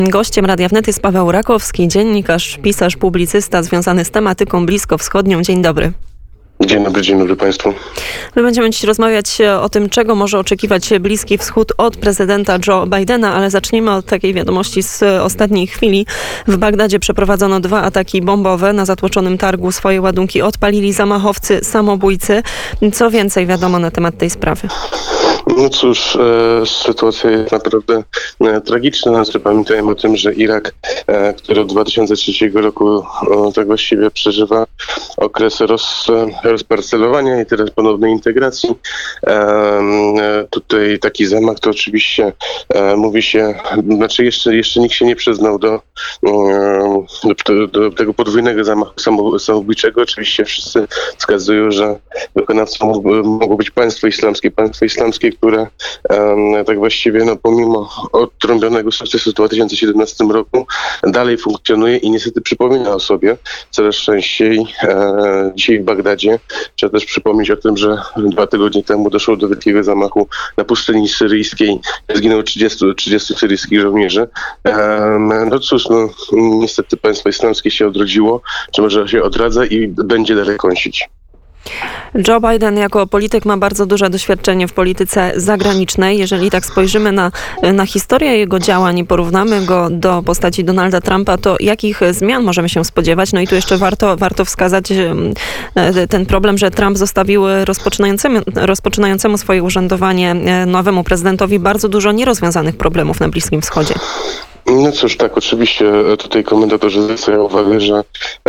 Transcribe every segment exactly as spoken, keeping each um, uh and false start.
Gościem Radia Wnet jest Paweł Rakowski, dziennikarz, pisarz, publicysta związany z tematyką bliskowschodnią. Dzień dobry. Dzień dobry, dzień dobry Państwu. My będziemy dziś rozmawiać o tym, czego może oczekiwać Bliski Wschód od prezydenta Joe Bidena, ale zacznijmy od takiej wiadomości z ostatniej chwili. W Bagdadzie przeprowadzono dwa ataki bombowe. Na zatłoczonym targu swoje ładunki odpalili zamachowcy samobójcy. Co więcej wiadomo na temat tej sprawy? No cóż, e, sytuacja jest naprawdę e, tragiczna. Znaczy, pamiętajmy o tym, że Irak, e, który od dwa tysiące trzeciego roku o, tak właściwie przeżywa okres roz, rozparcelowania i teraz ponownej integracji. E, e, tutaj taki zamach to oczywiście e, mówi się, znaczy jeszcze, jeszcze nikt się nie przyznał do, e, do, do tego podwójnego zamachu samobójczego. Oczywiście wszyscy wskazują, że wykonawcą mogło być państwo islamskie. Państwo islamskie, które um, tak właściwie no, pomimo odtrąbionego sukcesu w dwa tysiące siedemnastym roku dalej funkcjonuje i niestety przypomina o sobie. Coraz częściej e, dzisiaj w Bagdadzie trzeba też przypomnieć o tym, że dwa tygodnie temu doszło do wielkiego zamachu na pustyni syryjskiej. Zginęło trzydziestu, trzydziestu syryjskich żołnierzy. E, no cóż, no, niestety państwo islamskie się odrodziło, czy może się odradza i będzie dalej kąsić. Joe Biden jako polityk ma bardzo duże doświadczenie w polityce zagranicznej. Jeżeli tak spojrzymy na, na historię jego działań i porównamy go do postaci Donalda Trumpa, to jakich zmian możemy się spodziewać? No i tu jeszcze warto, warto wskazać ten problem, że Trump zostawił rozpoczynającemu, rozpoczynającemu swoje urzędowanie nowemu prezydentowi bardzo dużo nierozwiązanych problemów na Bliskim Wschodzie. No cóż, tak, oczywiście tutaj komentatorzy zwracają uwagę, że,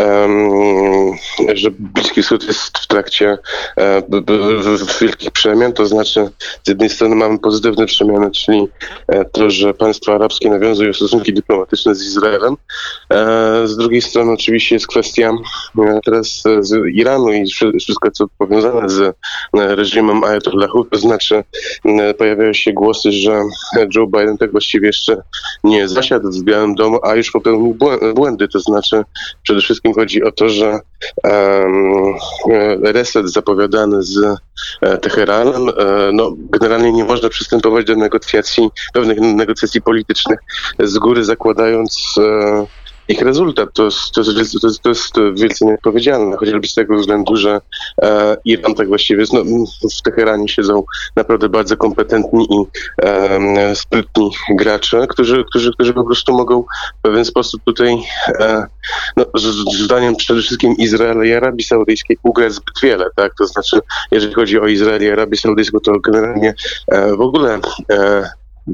um, że Bliski Wschód jest w trakcie e, b, b, wielkich przemian, to znaczy z jednej strony mamy pozytywne przemiany, czyli e, to, że państwa arabskie nawiązują stosunki dyplomatyczne z Izraelem. E, z drugiej strony oczywiście jest kwestia e, teraz z Iranu i wszystko, co powiązane z e, reżimem Ajatollahów, to znaczy e, pojawiają się głosy, że Joe Biden tak właściwie jeszcze nie zasiadł w Białym Domu, a już popełnił błędy. To znaczy przede wszystkim chodzi o to, że um, reset zapowiadany z e, Teheranem, e, no generalnie nie można przystępować do negocjacji, pewnych negocjacji politycznych z góry zakładając e, ich rezultat. To jest, to, jest, to, jest, to jest wielce nieodpowiedzialne, chociażby z tego względu, że e, Iran tak właściwie no, w Teheranie siedzą naprawdę bardzo kompetentni i e, sprytni gracze, którzy, którzy, którzy po prostu mogą w pewien sposób tutaj e, no, z, zdaniem przede wszystkim Izraela i Arabii Saudyjskiej ugrać zbyt wiele, tak? To znaczy, jeżeli chodzi o Izrael i Arabię Saudyjską, to generalnie e, w ogóle e,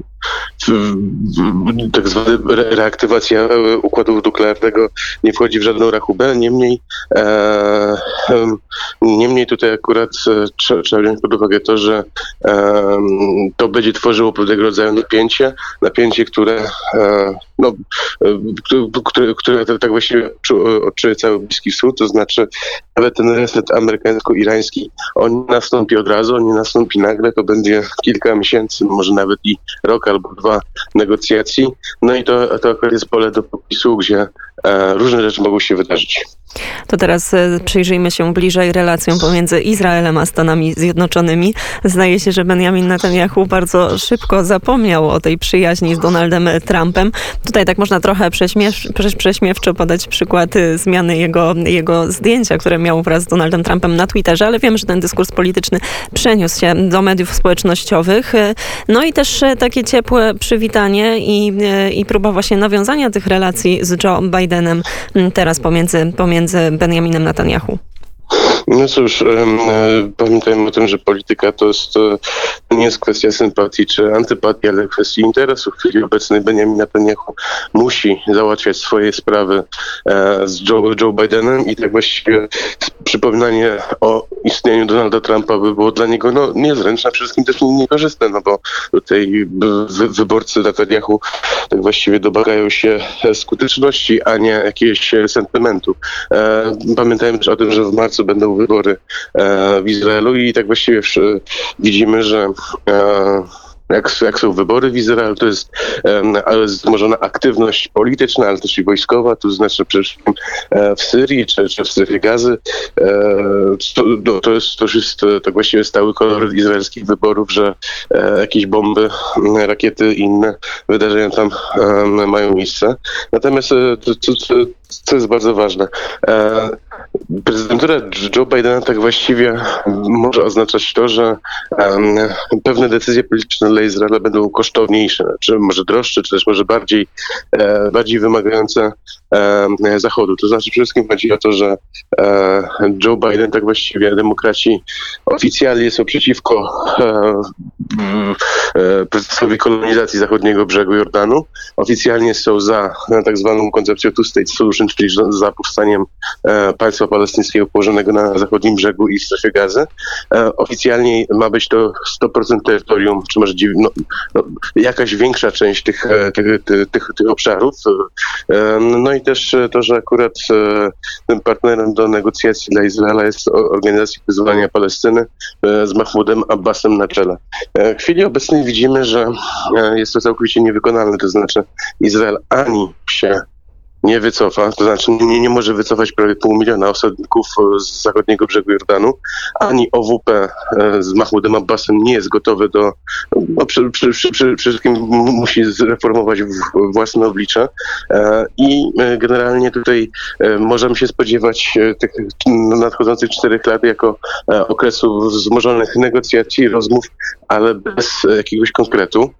tak zwana reaktywacja układu nuklearnego nie wchodzi w żadną rachubę. Niemniej e, niemniej tutaj akurat trzeba, trzeba wziąć pod uwagę to, że e, to będzie tworzyło pewnego rodzaju napięcie, napięcie, które e, no, które, które tak właściwie odczuje cały Bliski Wschód, to znaczy nawet ten reset amerykańsko-irański, on nie nastąpi od razu, on nie nastąpi nagle, to będzie kilka miesięcy, może nawet i rok albo dwa negocjacji. No i to, to akurat jest pole do popisu, gdzie e, różne rzeczy mogą się wydarzyć. To teraz przyjrzyjmy się bliżej relacjom pomiędzy Izraelem a Stanami Zjednoczonymi. Zdaje się, że Benjamin Netanyahu bardzo szybko zapomniał o tej przyjaźni z Donaldem Trumpem. Tutaj tak można trochę prześmiew, prześmiewczo podać przykład zmiany jego, jego zdjęcia, które miał wraz z Donaldem Trumpem na Twitterze, ale wiem, że ten dyskurs polityczny przeniósł się do mediów społecznościowych. No i też takie ciepłe przywitanie i, i próba właśnie nawiązania tych relacji z Joe Bidenem teraz pomiędzy, pomiędzy Benjaminem Netanyahu. No cóż, pamiętajmy o tym, że polityka to, jest, to nie jest kwestia sympatii czy antypatii, ale kwestia interesu. W chwili obecnej Benjamin Netanyahu musi załatwiać swoje sprawy z Joe, Joe Bidenem i tak właściwie przypominanie o istnieniu Donalda Trumpa by było dla niego no, niezręczne, przede wszystkim też niekorzystne, no bo tutaj wy, wyborcy Netanyahu tak właściwie domagają się skuteczności, a nie jakiegoś sentymentu. Pamiętajmy też o tym, że w marcu będą wybory w Izraelu i tak właściwie widzimy, że Jak, jak są wybory w Izraelu, to jest um, wzmożona aktywność polityczna, ale też i wojskowa, to znaczy przede wszystkim e, w Syrii czy, czy w strefie Gazy. E, to, no, to, jest, to już jest tak właściwie stały kolor izraelskich wyborów, że e, jakieś bomby, rakiety i inne wydarzenia tam e, mają miejsce. Natomiast e, to, to, to, co jest bardzo ważne, e, prezydentura Joe Bidena tak właściwie może oznaczać to, że um, pewne decyzje polityczne dla Izraela będą kosztowniejsze, czy może droższe, czy też może bardziej, e, bardziej wymagające e, Zachodu. To znaczy przede wszystkim chodzi o to, że e, Joe Biden, tak właściwie demokraci oficjalnie są przeciwko e, e, procesowi kolonizacji zachodniego brzegu Jordanu. Oficjalnie są za tak zwaną koncepcją Two-State Solution, czyli za powstaniem e, państwa palestyńskiego położonego na zachodnim brzegu i w strefie Gazy. E, oficjalnie ma być to sto procent terytorium, czy może no, no, jakaś większa część tych, tych, tych, tych, tych obszarów. E, no i też to, że akurat e, tym partnerem do negocjacji dla Izraela jest Organizacja Wyzwolenia Palestyny e, z Mahmoudem Abbasem na czele. E, w chwili obecnej widzimy, że e, jest to całkowicie niewykonalne, to znaczy Izrael ani się nie wycofa, to znaczy nie, nie może wycofać prawie pół miliona osadników z zachodniego brzegu Jordanu, ani O W P z Mahmoudem Abbasem nie jest gotowy do, no, przy, przy, przy, przede wszystkim musi zreformować własne oblicze i generalnie tutaj możemy się spodziewać tych nadchodzących czterech lat jako okresu wzmożonych negocjacji, rozmów, ale bez jakiegoś konkretu.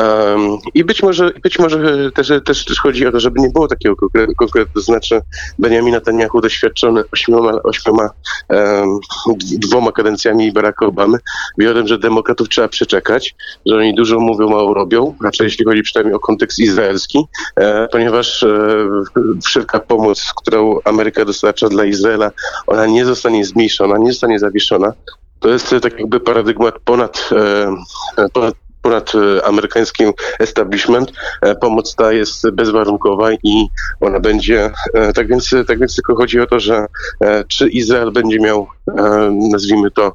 I być może, być może też, też, też chodzi o to, żeby nie było takiego konkretu, to znaczy Benjamin Netanyahu doświadczony ośmioma, ośmioma um, dwoma kadencjami Baracka Obamy, wie o tym, że demokratów trzeba przeczekać, że oni dużo mówią, mało robią, raczej jeśli chodzi przynajmniej o kontekst izraelski, e, ponieważ e, wszelka pomoc, którą Ameryka dostarcza dla Izraela, ona nie zostanie zmniejszona, nie zostanie zawieszona. To jest tak jakby paradygmat ponad, e, ponad ponad amerykańskim establishment. Pomoc ta jest bezwarunkowa i ona będzie, tak więc, tak więc tylko chodzi o to, że czy Izrael będzie miał, nazwijmy to,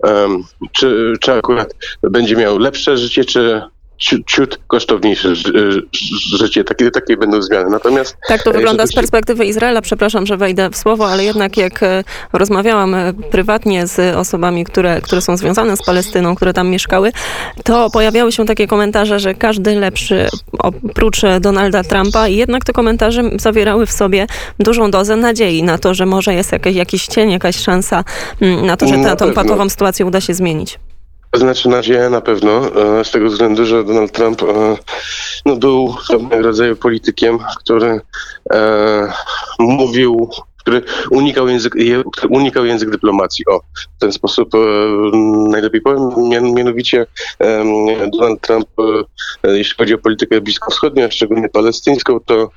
czy, czy akurat będzie miał lepsze życie, czy ciut, ciut kosztowniejsze życie. Takie, takie będą zmiany. Natomiast tak to wygląda z perspektywy Izraela. Przepraszam, że wejdę w słowo, ale jednak jak rozmawiałam prywatnie z osobami, które, które są związane z Palestyną, które tam mieszkały, to pojawiały się takie komentarze, że każdy lepszy oprócz Donalda Trumpa i jednak te komentarze zawierały w sobie dużą dozę nadziei na to, że może jest jakiś, jakiś cień, jakaś szansa na to, że ta, tą patową sytuację uda się zmienić. To znaczy nadzieję na pewno, z tego względu, że Donald Trump no, był pewnego rodzaju politykiem, który e, mówił, który unikał język, który unikał język dyplomacji. O, w ten sposób e, najlepiej powiem. Mian, mianowicie e, Donald Trump, e, jeśli chodzi o politykę bliskowschodnią, szczególnie palestyńską, to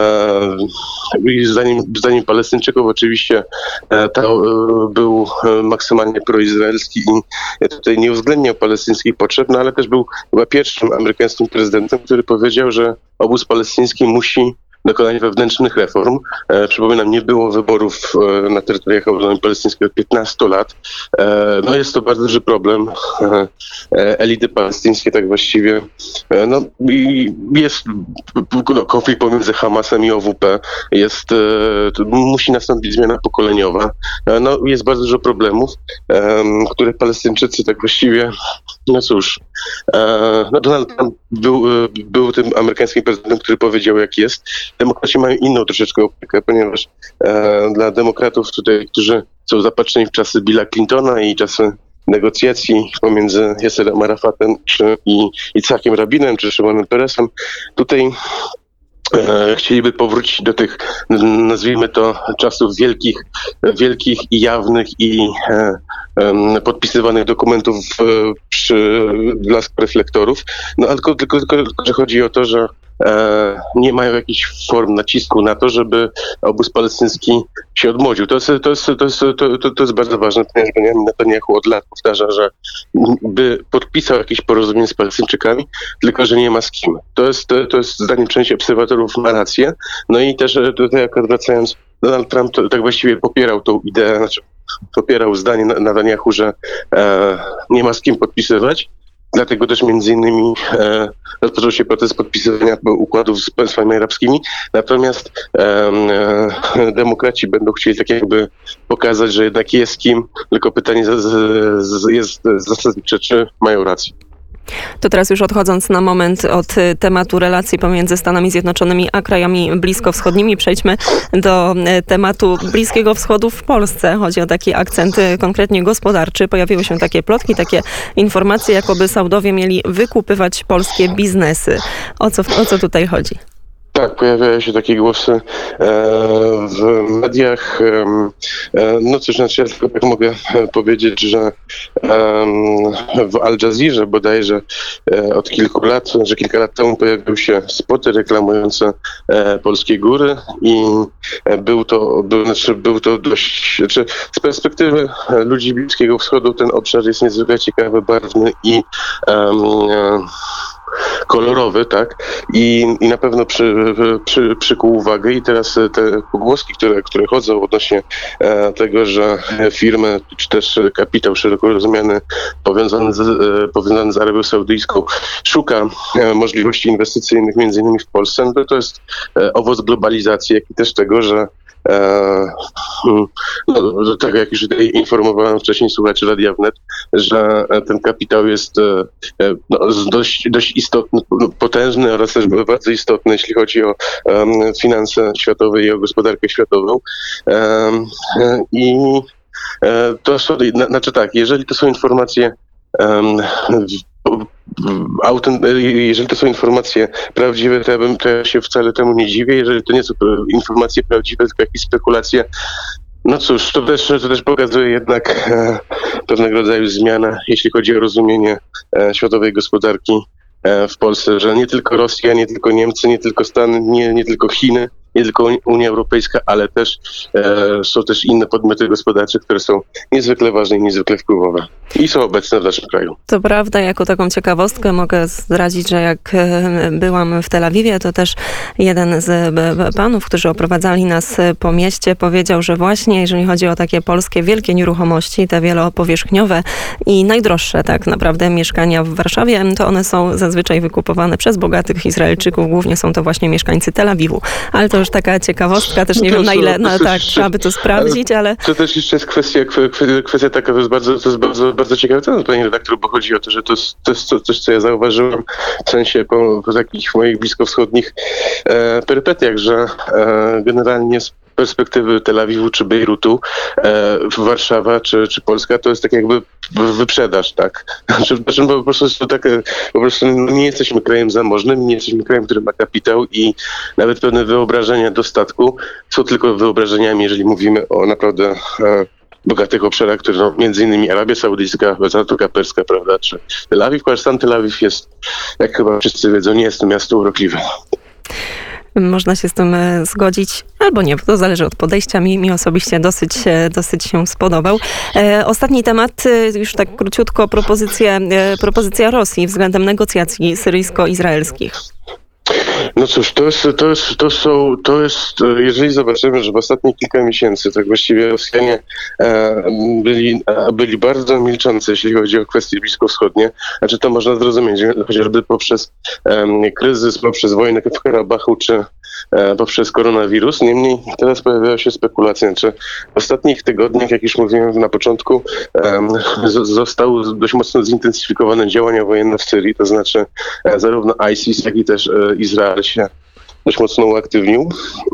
e, zdaniem, zdaniem Palestyńczyków oczywiście e, to, e, był maksymalnie proizraelski i tutaj nie uwzględniał palestyńskich potrzeb, no ale też był chyba pierwszym amerykańskim prezydentem, który powiedział, że obóz palestyński musi dokonanie wewnętrznych reform. E, przypominam, nie było wyborów e, na terytoriach autonomii palestyńskiej od piętnastu lat. E, no jest to bardzo duży problem. E, elity palestyńskie tak właściwie, e, no i jest no, konflikt pomiędzy Hamasem i O W P. Jest, e, musi nastąpić zmiana pokoleniowa. E, no jest bardzo dużo problemów, e, które Palestyńczycy tak właściwie, no cóż, e, no Donald Trump był, był tym amerykańskim prezydentem, który powiedział jak jest. Demokraci mają inną troszeczkę opiekę, ponieważ e, dla demokratów tutaj, którzy są zapatrzeni w czasy Billa Clintona i czasy negocjacji pomiędzy Yasserem Arafatem czy, i Icchakiem Rabinem czy Szymonem Peresem, tutaj e, chcieliby powrócić do tych, nazwijmy to, czasów wielkich, wielkich i jawnych i e, e, podpisywanych dokumentów e, przy blasku reflektorów. No ale tylko, tylko, tylko, że chodzi o to, że E, nie mają jakichś form nacisku na to, żeby obóz palestyński się odmłodził. To jest, to jest, to jest, to, to, to jest bardzo ważne, ponieważ Benjamin Netanyahu od lat powtarza, że by podpisał jakieś porozumienie z Palestyńczykami, tylko że nie ma z kim. To jest, to jest zdaniem części obserwatorów ma rację. No i też tutaj akurat wracając, Donald Trump tak właściwie popierał tą ideę, znaczy popierał zdanie Netanyahu, że e, nie ma z kim podpisywać. dlatego też między innymi e, rozpoczął się proces podpisywania układów z państwami arabskimi. Natomiast e, e, demokraci będą chcieli tak jakby pokazać, że jednak jest kim, tylko pytanie z, z, jest zasadnicze, czy mają rację. To teraz już odchodząc na moment od tematu relacji pomiędzy Stanami Zjednoczonymi a krajami bliskowschodnimi, przejdźmy do tematu Bliskiego Wschodu w Polsce. Chodzi o taki akcent konkretnie gospodarczy. Pojawiły się takie plotki, takie informacje, jakoby Saudowie mieli wykupywać polskie biznesy. O co, o co tutaj chodzi? Tak, pojawiają się takie głosy e, w mediach. E, no cóż, znaczy ja tylko tak mogę powiedzieć, że e, w Al Jazeerze bodajże e, od kilku lat, że kilka lat temu pojawiły się spoty reklamujące e, polskie góry i e, był to, był, znaczy, był to dość, znaczy z perspektywy ludzi Bliskiego Wschodu ten obszar jest niezwykle ciekawy, barwny i e, kolorowy, tak? I, i na pewno przy, przy, przykuł uwagę i teraz te pogłoski, które, które chodzą odnośnie e, tego, że firmy, czy też kapitał szeroko rozumiany powiązany z, e, powiązany z Arabią Saudyjską szuka e, możliwości inwestycyjnych między innymi w Polsce, no to, to jest e, owoc globalizacji, jak i też tego, że E, no, tak jak już tutaj informowałem wcześniej słuchaczy Radia Wnet, że ten kapitał jest e, no, dość, dość istotny, potężny oraz też bardzo istotny, jeśli chodzi o e, finanse światowe i o gospodarkę światową. E, I e, to są, znaczy tak, jeżeli to są informacje um, jeżeli to są informacje prawdziwe, to ja, bym, to ja się wcale temu nie dziwię. Jeżeli to nie są informacje prawdziwe, tylko jakieś spekulacje, no cóż, to też, to też pokazuje jednak e, pewnego rodzaju zmianę, jeśli chodzi o rozumienie e, światowej gospodarki e, w Polsce, że nie tylko Rosja, nie tylko Niemcy, nie tylko Stany, nie, nie tylko Chiny, nie tylko Unia Europejska, ale też e, są też inne podmioty gospodarcze, które są niezwykle ważne i niezwykle wpływowe i są obecne w naszym kraju. To prawda, jako taką ciekawostkę mogę zdradzić, że jak byłam w Tel Awiwie, to też jeden z panów, którzy oprowadzali nas po mieście, powiedział, że właśnie jeżeli chodzi o takie polskie wielkie nieruchomości, te wielopowierzchniowe i najdroższe tak naprawdę mieszkania w Warszawie, to one są zazwyczaj wykupowane przez bogatych Izraelczyków, głównie są to właśnie mieszkańcy Tel Awiwu. Ale to już taka ciekawostka, też nie no wiem na ile, no tak, trzeba by to sprawdzić, ale... To też jeszcze jest kwestia, kwestia, kwestia taka, to jest bardzo, to jest bardzo, bardzo ciekawy temat, panie redaktor, bo chodzi o to, że to jest, to jest coś, co ja zauważyłem w sensie po, po takich moich bliskowschodnich e, perypetiach, że e, generalnie z perspektywy Tel Awiwu czy Bejrutu, e, Warszawa czy, czy Polska, to jest tak jakby wyprzedaż, tak? Znaczy, po prostu jest to tak, po prostu nie jesteśmy krajem zamożnym, nie jesteśmy krajem, który ma kapitał i nawet pewne wyobrażenia dostatku są tylko wyobrażeniami, jeżeli mówimy o naprawdę e, bogatych obszarach, które no, między innymi Arabia Saudyjska, Zatoka Perska, prawda, czy Tel Awiw, chociaż sam Tel Awiw jest, jak chyba wszyscy wiedzą, nie jest to miasto urokliwe. Można się z tym zgodzić, albo nie, bo to zależy od podejścia. Mi, mi osobiście dosyć, dosyć się spodobał. E, ostatni temat, już tak króciutko, propozycja, e, propozycja Rosji względem negocjacji syryjsko-izraelskich. No cóż, to jest, to jest, to są, to jest, jeżeli zobaczymy, że w ostatnich kilka miesięcy tak właściwie Rosjanie e, byli, byli bardzo milczący, jeśli chodzi o kwestie bliskowschodnie, znaczy to można zrozumieć, chociażby poprzez e, kryzys, poprzez wojnę w Karabachu, czy e, poprzez koronawirus. Niemniej teraz pojawiają się spekulacje, czy w ostatnich tygodniach, jak już mówiłem na początku, e, z, zostały dość mocno zintensyfikowane działania wojenne w Syrii, to znaczy e, zarówno ISIS, jak i też e, Izrael się dość mocno uaktywnił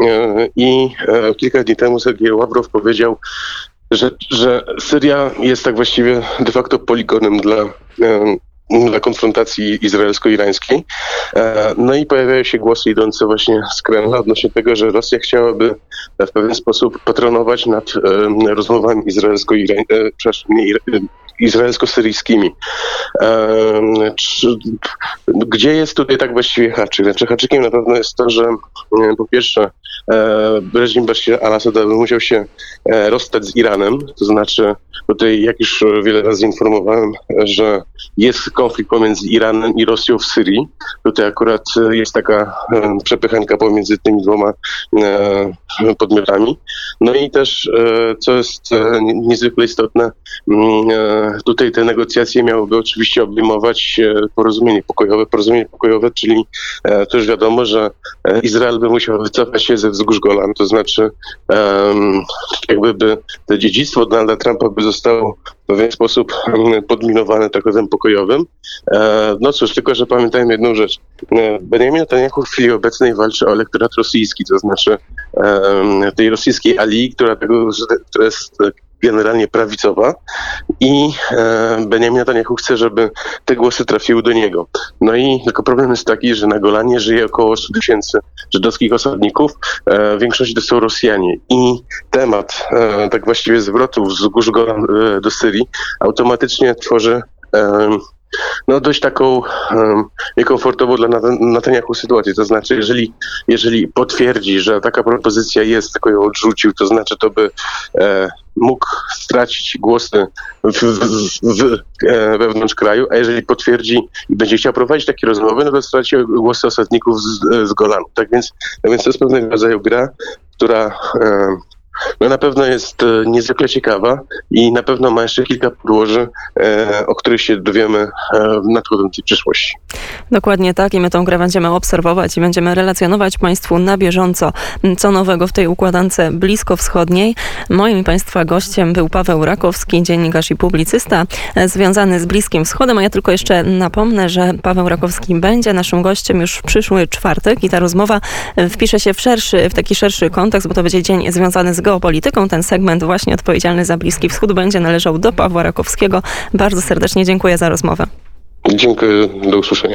i kilka dni temu Sergiej Ławrow powiedział, że, że Syria jest tak właściwie de facto poligonem dla, dla konfrontacji izraelsko-irańskiej. No i pojawiają się głosy idące właśnie z Kremla odnośnie tego, że Rosja chciałaby w pewien sposób patronować nad rozmowami izraelsko-irańskimi, przepraszam, nie, izraelsko-syryjskimi. Gdzie jest tutaj tak właściwie haczyk? Znaczy haczykiem na pewno jest to, że po pierwsze reżim Bashira al-Assada musiał się rozstać z Iranem, to znaczy tutaj, jak już wiele razy informowałem, że jest konflikt pomiędzy Iranem i Rosją w Syrii. Tutaj akurat jest taka przepychanka pomiędzy tymi dwoma podmiotami. No i też, co jest niezwykle istotne, tutaj te negocjacje miałyby oczywiście obejmować e, porozumienie pokojowe. Porozumienie pokojowe, czyli e, to już wiadomo, że e, Izrael by musiał wycofać się ze wzgórz Golan, to znaczy e, jakby by to dziedzictwo Donalda Trumpa by zostało w pewien sposób e, podminowane traktatem pokojowym. E, no cóż, tylko że pamiętajmy jedną rzecz. E, Benjamin Netanyahu w chwili obecnej walczy o elektorat rosyjski, to znaczy e, tej rosyjskiej alii, która, tego, która jest generalnie prawicowa i e, Benjamin Netanyahu chce, żeby te głosy trafiły do niego. No i tylko problem jest taki, że na Golanie żyje około stu tysięcy żydowskich osadników, e, w większości to są Rosjanie i temat e, tak właściwie zwrotu z wzgórz Golan e, do Syrii automatycznie tworzy e, no dość taką um, niekomfortową dla Netanyahu sytuację. To znaczy, jeżeli, jeżeli potwierdzi, że taka propozycja jest, tylko ją odrzucił, to znaczy to by e, mógł stracić głosy w, w, w, e, wewnątrz kraju, a jeżeli potwierdzi i będzie chciał prowadzić takie rozmowy, no to straci głosy osadników z, z Golanu. Tak więc, tak więc to jest pewnego rodzaju gra, która e, no na pewno jest e, niezwykle ciekawa i na pewno ma jeszcze kilka podłoży, e, o których się dowiemy e, w nadchodzącej przyszłości. Dokładnie tak i my tą grę będziemy obserwować i będziemy relacjonować Państwu na bieżąco, co nowego w tej układance bliskowschodniej. Moim i Państwa gościem był Paweł Rakowski, dziennikarz i publicysta e, związany z Bliskim Wschodem, a ja tylko jeszcze napomnę, że Paweł Rakowski będzie naszym gościem już w przyszły czwartek i ta rozmowa wpisze się w szerszy, w taki szerszy kontekst, bo to będzie dzień związany z geopolityką. Ten segment właśnie odpowiedzialny za Bliski Wschód będzie należał do Pawła Rakowskiego. Bardzo serdecznie dziękuję za rozmowę. Dziękuję, do usłyszenia.